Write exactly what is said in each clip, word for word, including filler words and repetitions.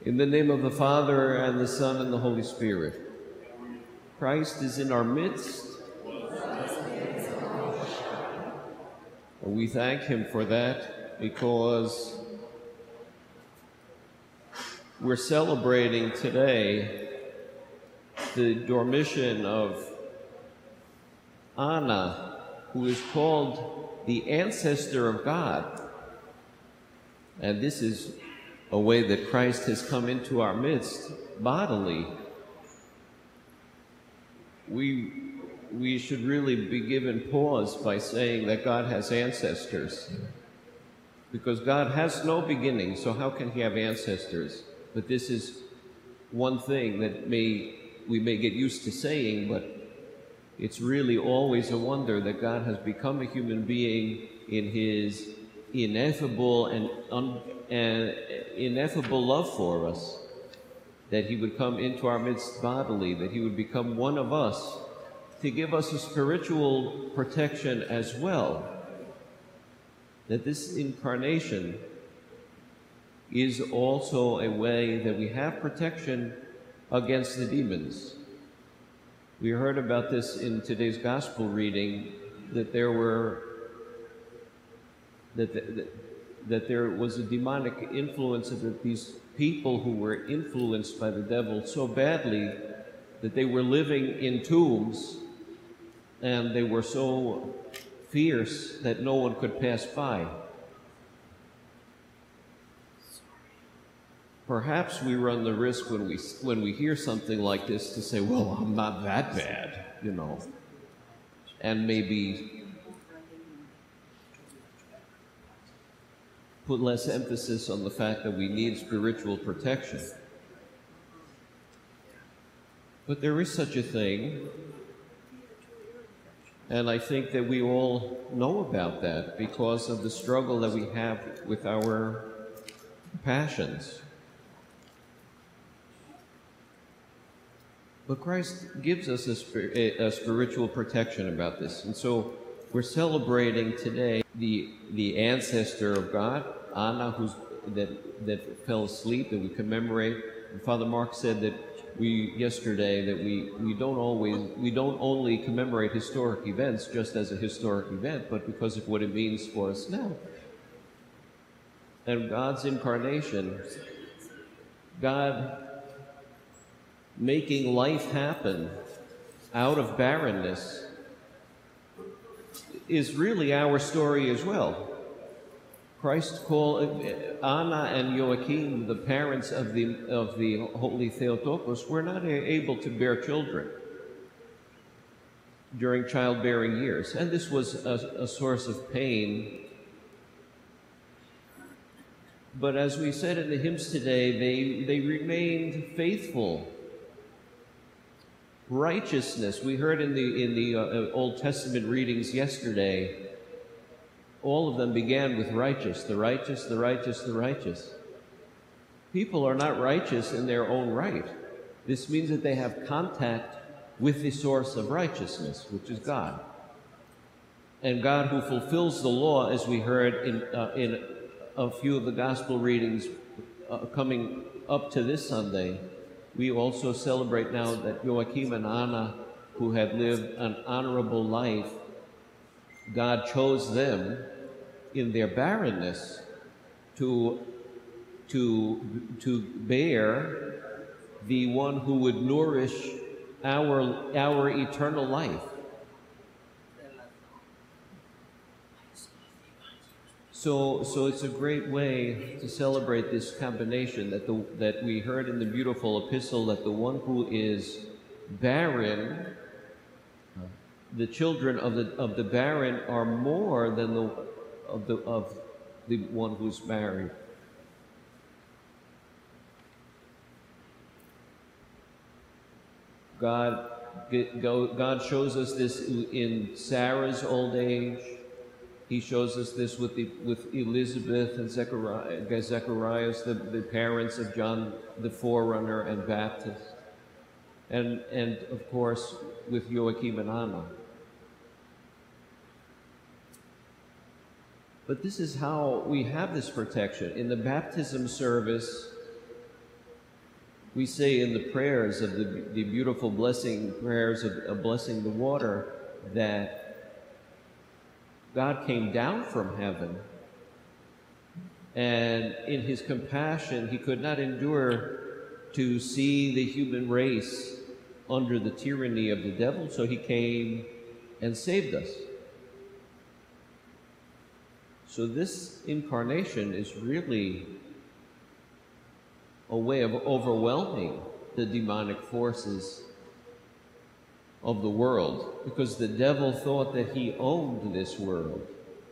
In the name of the Father, and the Son, and the Holy Spirit. Christ is in our midst. And we thank him for that, because we're celebrating today the Dormition of Anna, who is called the ancestor of God. And this is a way that Christ has come into our midst bodily. We, we should really be given pause by saying that God has ancestors, because God has no beginning, so how can he have ancestors? But this is one thing that may we may get used to saying, but it's really always a wonder that God has become a human being in his ineffable and, un, and ineffable love for us, that he would come into our midst bodily, that he would become one of us to give us a spiritual protection as well, that this incarnation is also a way that we have protection against the demons. We heard about this in today's gospel reading, that there were that, that, that there was a demonic influence of that these people who were influenced by the devil so badly that they were living in tombs, and they were so fierce that no one could pass by. Perhaps we run the risk when we when we hear something like this to say, well, I'm not that bad, you know, and maybe put less emphasis on the fact that we need spiritual protection. But there is such a thing, and I think that we all know about that because of the struggle that we have with our passions. But Christ gives us a, spir a spiritual protection about this. And so we're celebrating today the, the ancestor of God, Anna, who's, that, that fell asleep, that we commemorate. And Father Mark said that we, yesterday, that we, we don't always, we don't only commemorate historic events just as a historic event, but because of what it means for us now. And God's incarnation, God making life happen out of barrenness, is really our story as well. Christ called Anna and Joachim, the parents of the of the holy Theotokos, were not able to bear children during childbearing years, and this was a, a source of pain. But as we said in the hymns today, they they remained faithful. Righteousness, we heard in the in the uh, Old Testament readings yesterday, all of them began with righteous, the righteous, the righteous, the righteous. People are not righteous in their own right. This means that they have contact with the source of righteousness, which is God. And God, who fulfills the law, as we heard in uh, in a few of the gospel readings uh, coming up to this Sunday. We also celebrate now that Joachim and Anna, who had lived an honorable life, God chose them in their barrenness to, to, to bear the one who would nourish our, our eternal life. So, so it's a great way to celebrate this combination that, the, that we heard in the beautiful epistle, that the one who is barren, the children of the, of the barren are more than the of, the, of the one who's married. God, God shows us this in Sarah's old age. He shows us this with, the, with Elizabeth and Zechariah, Zacharias, the, the parents of John the Forerunner and Baptist, and, and of course with Joachim and Anna. But this is how we have this protection. In the baptism service, we say in the prayers of the, the beautiful blessing prayers of, of blessing the water that God came down from heaven, and in his compassion he could not endure to see the human race under the tyranny of the devil, so he came and saved us. So this incarnation is really a way of overwhelming the demonic forces of the world, because the devil thought that he owned this world.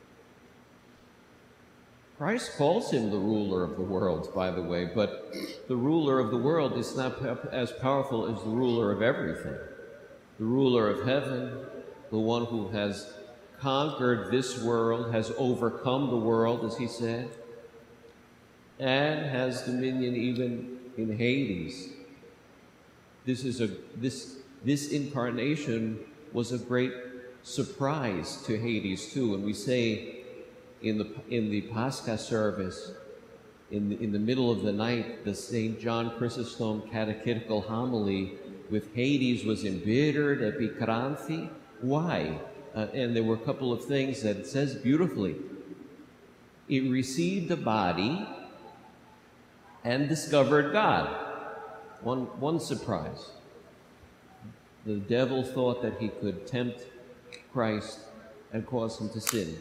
Christ calls him the ruler of the world, by the way, but the ruler of the world is not as powerful as the ruler of everything. The ruler of heaven, the one who has conquered this world, has overcome the world, as he said, and has dominion even in Hades. This is a this this incarnation was a great surprise to Hades too, and we say in the in the Pascha service, in the, in the middle of the night, the Saint John Chrysostom catechetical homily, with Hades was embittered, epikranthi. Why? Uh, and there were a couple of things that it says beautifully. It received a body and discovered God. One, one surprise. The devil thought that he could tempt Christ and cause him to sin.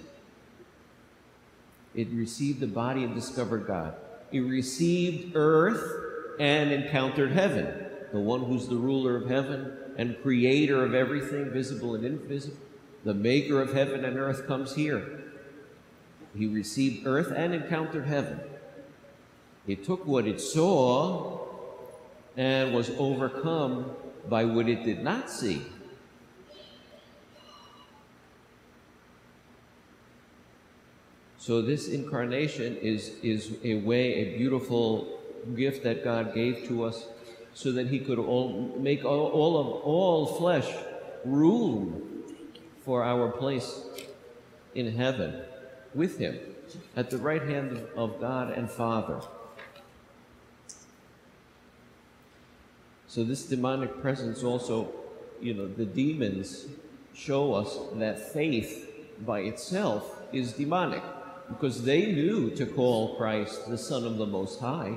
It received the body and discovered God. It received earth and encountered heaven, the one who's the ruler of heaven and creator of everything, visible and invisible. The maker of heaven and earth comes here. He received earth and encountered heaven. It took what it saw and was overcome by what it did not see. So this incarnation is, is a way, a beautiful gift that God gave to us so that he could all, make all, all of all flesh room for our place in heaven with him at the right hand of, of God and Father. So this demonic presence also, you know, the demons show us that faith by itself is demonic, because they knew to call Christ the Son of the Most High.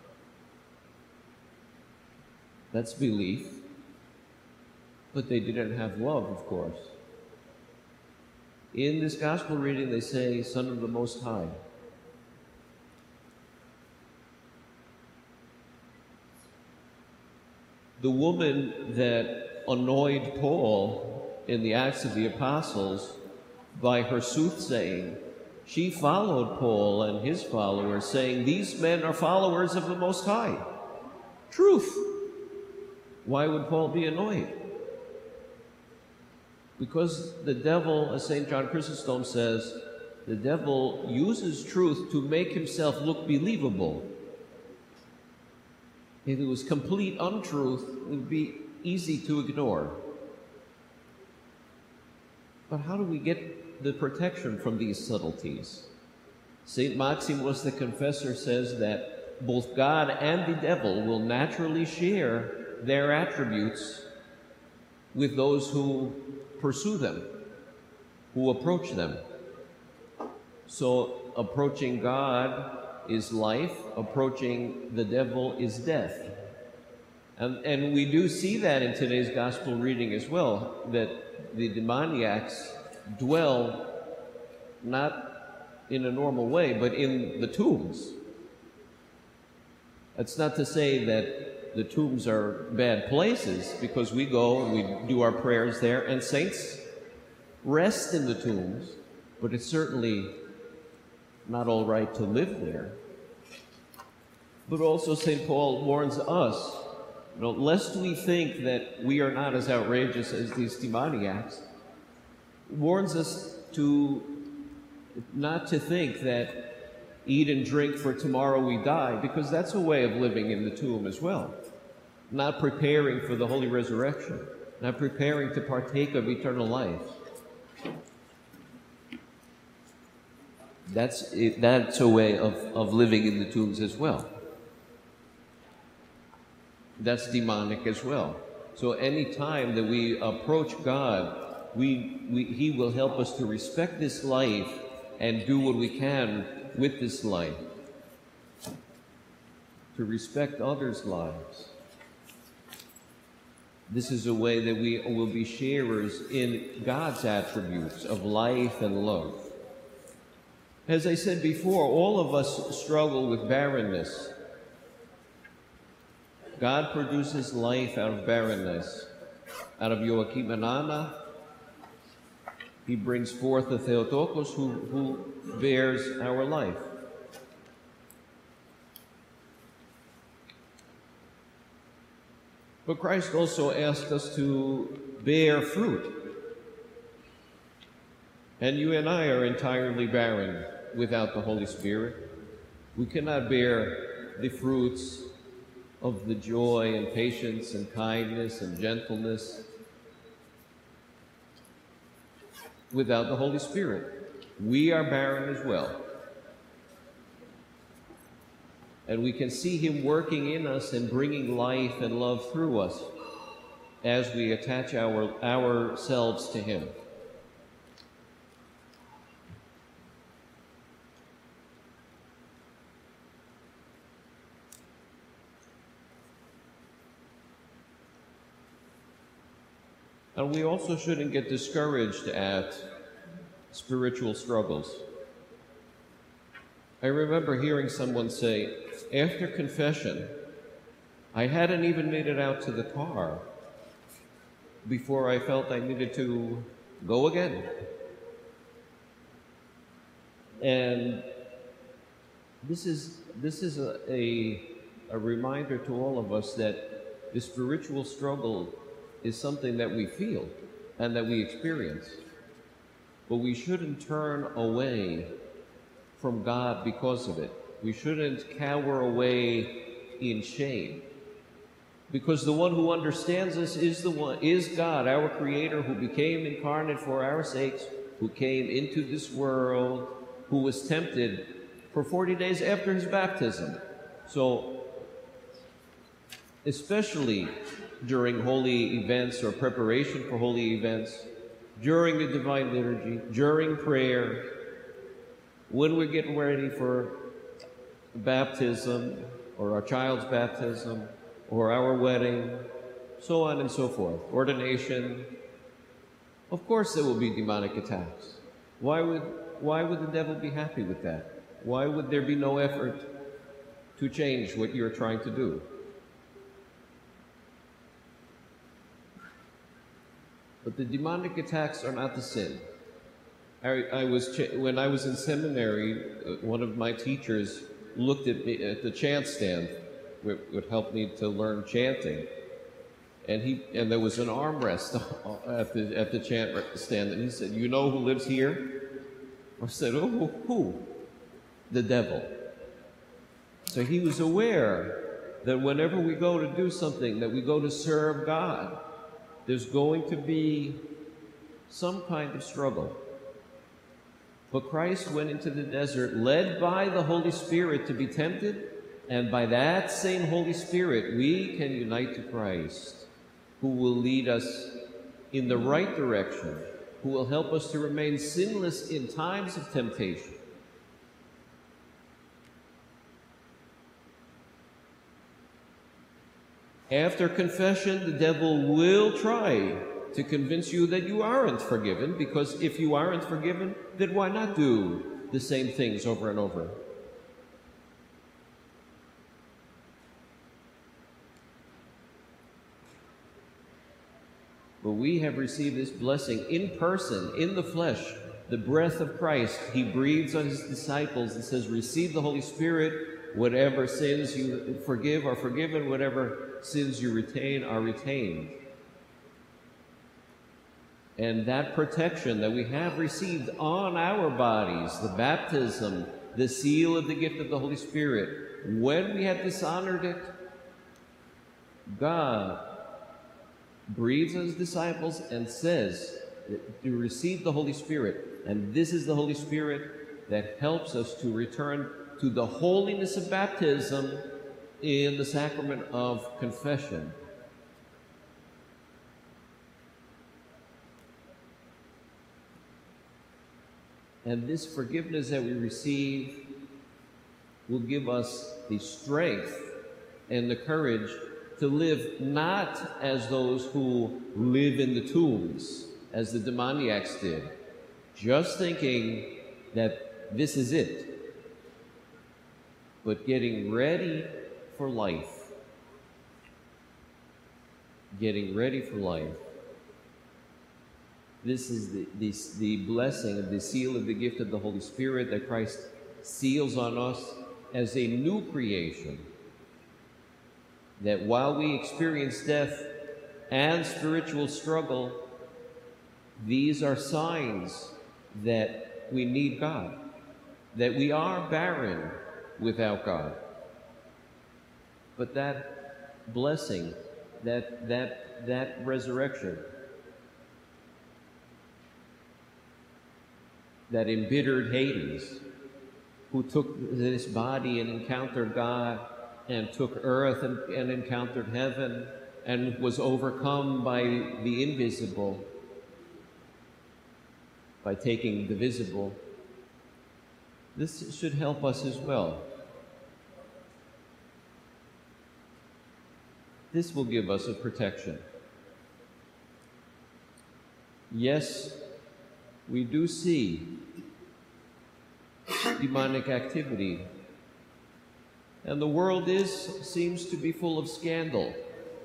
That's belief. But they didn't have love, of course. In this gospel reading, they say, Son of the Most High. The woman that annoyed Paul in the Acts of the Apostles by her soothsaying, she followed Paul and his followers, saying, these men are followers of the Most High. Truth. Why would Paul be annoyed? Because the devil, as Saint John Chrysostom says, the devil uses truth to make himself look believable. If it was complete untruth, it would be easy to ignore. But how do we get the protection from these subtleties? Saint Maximus the Confessor says that both God and the devil will naturally share their attributes with those who pursue them, who approach them. So approaching God is life, approaching the devil is death. And, and we do see that in today's gospel reading as well, that the demoniacs dwell not in a normal way, but in the tombs. That's not to say that the tombs are bad places, because we go and we do our prayers there, and saints rest in the tombs, but it's certainly not all right to live there. But also Saint Paul warns us, you know, lest we think that we are not as outrageous as these demoniacs, warns us to not to think that eat and drink for tomorrow we die, because that's a way of living in the tomb as well. Not preparing for the holy resurrection, not preparing to partake of eternal life. That's, it, that's a way of, of living in the tombs as well. That's demonic as well. So any time that we approach God, we, we, He will help us to respect this life and do what we can with this life, to respect others' lives. This is a way that we will be sharers in God's attributes of life and love. As I said before, all of us struggle with barrenness. God produces life out of barrenness. Out of Joachim and Anna, He brings forth the Theotokos who, who bears our life. But Christ also asked us to bear fruit. And you and I are entirely barren without the Holy Spirit. We cannot bear the fruits of the joy and patience and kindness and gentleness without the Holy Spirit. We are barren as well. And we can see Him working in us and bringing life and love through us as we attach our, ourselves to Him. And we also shouldn't get discouraged at spiritual struggles. I remember hearing someone say, after confession, I hadn't even made it out to the car before I felt I needed to go again. And this is, this is a, a, a reminder to all of us that the spiritual struggle is something that we feel and that we experience. But we shouldn't turn away from God because of it. We shouldn't cower away in shame. Because the one who understands us is the one is God, our Creator, who became incarnate for our sakes, who came into this world, who was tempted for forty days after his baptism. So, especially during holy events or preparation for holy events, during the Divine Liturgy, during prayer, when we're getting ready for baptism or our child's baptism or our wedding, so on and so forth, ordination, of course there will be demonic attacks. Why would, why would the devil be happy with that? Why would there be no effort to change what you're trying to do? But the demonic attacks are not the sin. I, I was when I was in seminary, uh, one of my teachers looked at me at the chant stand, which would help me to learn chanting, and he and there was an armrest at the at the chant stand, and he said, "You know who lives here?" I said, "Oh, who? who? The devil." So he was aware that whenever we go to do something, that we go to serve God, there's going to be some kind of struggle. But Christ went into the desert led by the Holy Spirit to be tempted, and by that same Holy Spirit we can unite to Christ, who will lead us in the right direction, who will help us to remain sinless in times of temptation. After confession, the devil will try to convince you that you aren't forgiven, because if you aren't forgiven, then why not do the same things over and over? But we have received this blessing in person, in the flesh, the breath of Christ. He breathes on His disciples and says, receive the Holy Spirit. Whatever sins you forgive are forgiven. Whatever sins you retain are retained. And that protection that we have received on our bodies, the baptism, the seal of the gift of the Holy Spirit, when we have dishonored it, God breathes on His disciples and says to receive the Holy Spirit. And this is the Holy Spirit that helps us to return to the holiness of baptism in the sacrament of confession. And this forgiveness that we receive will give us the strength and the courage to live not as those who live in the tombs, as the demoniacs did, just thinking that this is it, but getting ready for life. Getting ready for life. This is the, the, the blessing of the seal of the gift of the Holy Spirit that Christ seals on us as a new creation. That while we experience death and spiritual struggle, these are signs that we need God, that we are barren without God. But that blessing, that, that, that resurrection, that embittered Hades, who took this body and encountered God, and took earth and, and encountered heaven, and was overcome by the invisible, by taking the visible. This should help us as well. This will give us a protection. Yes, we do see demonic activity, and the world is seems to be full of scandal.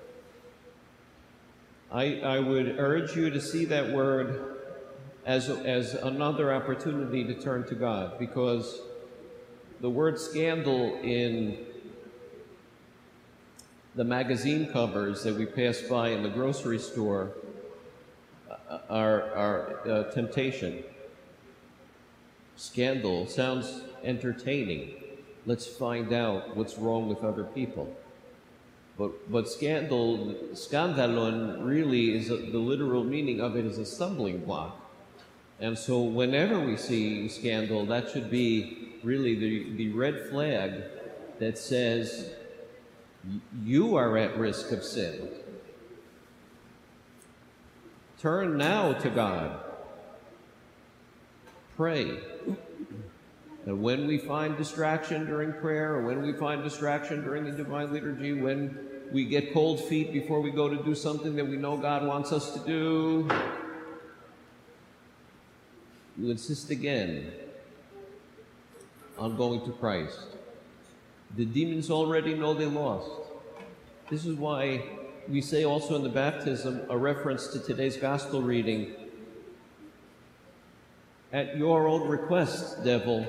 I, I would urge you to see that word as, as another opportunity to turn to God, because the word scandal in the magazine covers that we pass by in the grocery store are, are uh, temptation. Scandal sounds entertaining. Let's find out what's wrong with other people. But, but scandal, skandalon, really is a, the literal meaning of it is a stumbling block. And so whenever we see scandal, that should be really the, the red flag that says you are at risk of sin. Turn now to God. Pray. And when we find distraction during prayer, or when we find distraction during the Divine Liturgy, when we get cold feet before we go to do something that we know God wants us to do, you insist again on going to Christ. The demons already know they lost. This is why we say also in the baptism a reference to today's gospel reading. At your own request, devil,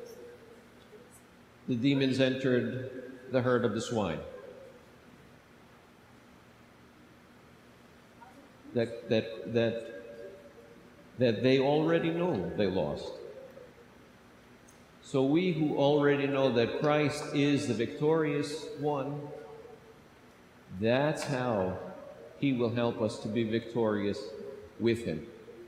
the demons entered the herd of the swine. That, that, that, that they already know they lost. So we who already know that Christ is the victorious one, that's how he will help us to be victorious with him.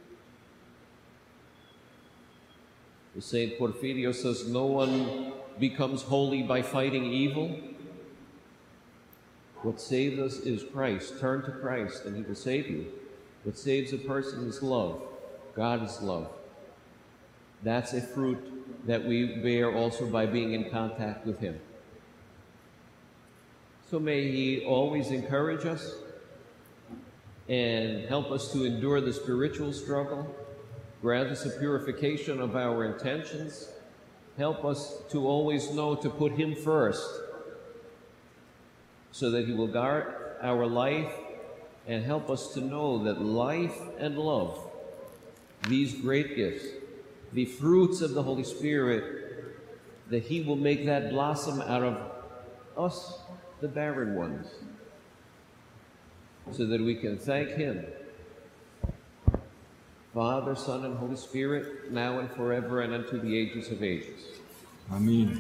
Saint Porphyrio says, no one becomes holy by fighting evil. What saves us is Christ. Turn to Christ and he will save you. What saves a person is love. God is love. That's a fruit that we bear also by being in contact with him. So may he always encourage us and help us to endure the spiritual struggle. Grant us a purification of our intentions. Help us to always know to put him first, so that he will guard our life, and help us to know that life and love, these great gifts, the fruits of the Holy Spirit, that he will make that blossom out of us, the barren ones, so that we can thank him, Father, Son, and Holy Spirit, now and forever, and unto the ages of ages. Amen.